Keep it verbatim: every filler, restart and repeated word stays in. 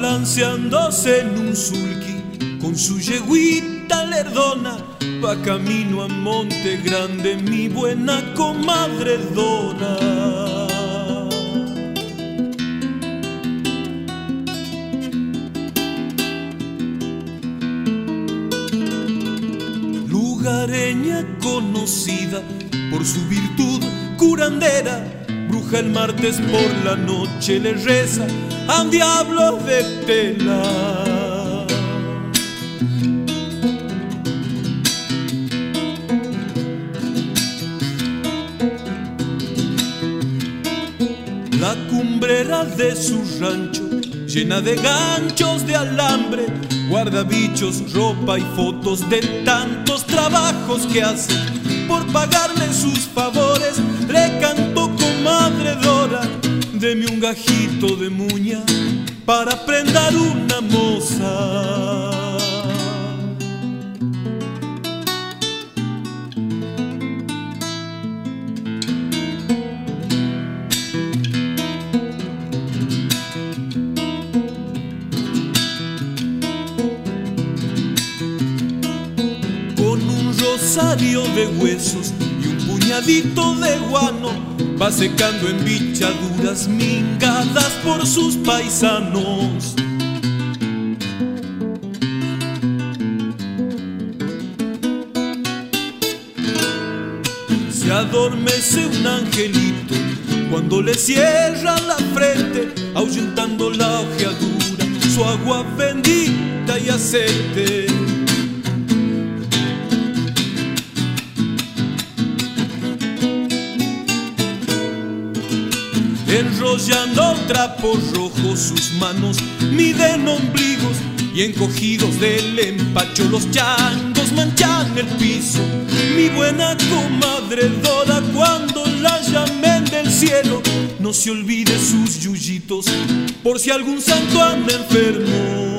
balanceándose en un sulky, con su yeguita lerdona, va camino a Monte Grande mi buena comadre Dora. Lugareña conocida por su virtud curandera, bruja el martes por la noche le reza a un diablo de tela. La cumbrera de su rancho, llena de ganchos de alambre, guarda bichos, ropa y fotos de tantos trabajos que hace. Por pagarle sus favores le cantó comadre Dora, deme un gajito de muña para prendar una moza. Rosario de huesos y un puñadito de guano, va secando en bichaduras mingadas por sus paisanos. Se adormece un angelito cuando le cierra la frente, ahuyentando la ojeadura, su agua bendita y aceite. Enrollando trapos rojos sus manos miden ombligos, y encogidos del empacho los changos manchan el piso. Mi buena comadre Dora, cuando la llamen del cielo, no se olvide sus yuyitos por si algún santo anda enfermo.